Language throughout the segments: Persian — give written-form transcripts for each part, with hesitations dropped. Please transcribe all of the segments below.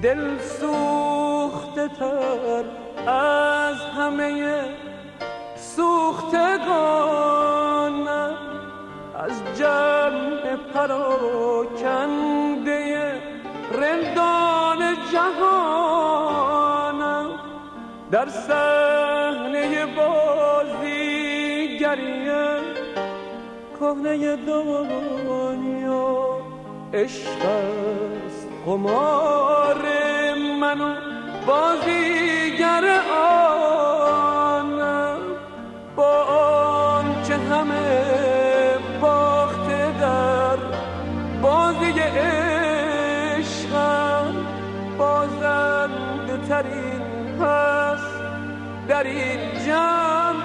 دل سوخته تر از همه سوختگانم، از جمع پراکنده رندان جهانم، در صحنه بازیگری کهنه دنیا. عشق است قمار من و بازیگر آنم، با آنچه همه باخته در بازی عشقم، بازنده ترین هست در این جمع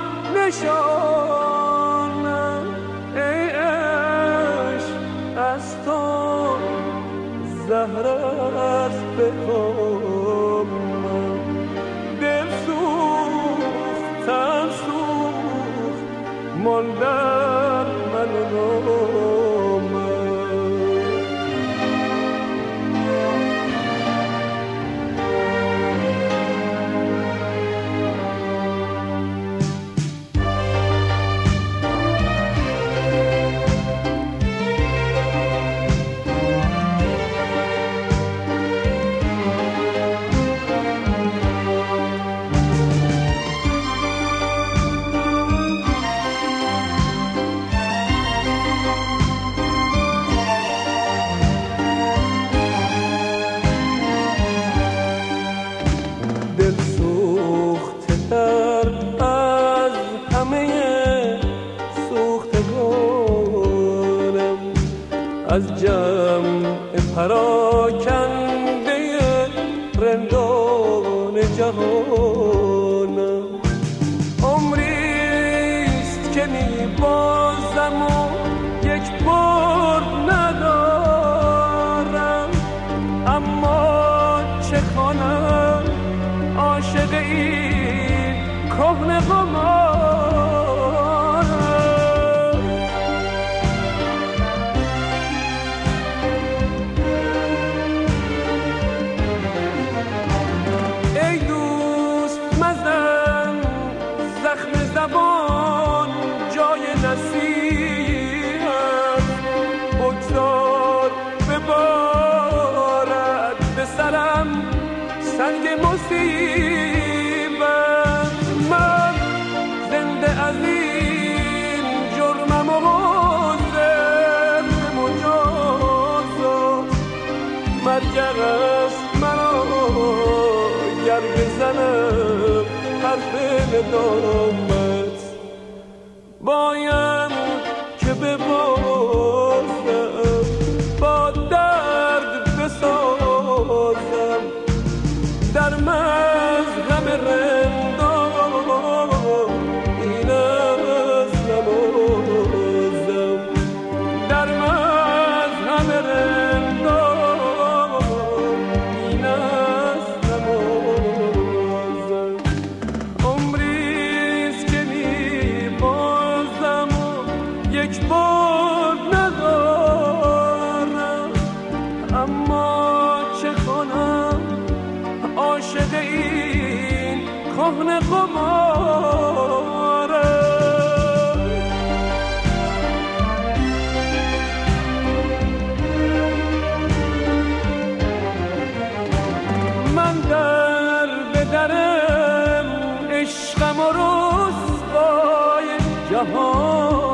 نشانم. ای عشق از تو زهر است به کامم، دل سوخت تن سوخت ماندن من و نامم. از جمع پراکنده رندان جهانم، عمریست که میبازم و یک بار ندارم، اما چه کنم عاشق این کهنه قمارم. زبان جای نصیحت بگذار ببارد به سرم سنگ مصیبت. من زنده از این جرمم و حاضر به مجازات، مرگر است مرا گر بزنم حرف ندامت. باید که ببازم با درد بسازم، در مذهب رندان این از نمازم، در مذهب رندان این از نمازم. عمریست که میبازم و یک بار ندارم، اما چه کنم عاشق این کهنه قمارم. من در به درم عشقم و رسوای جهان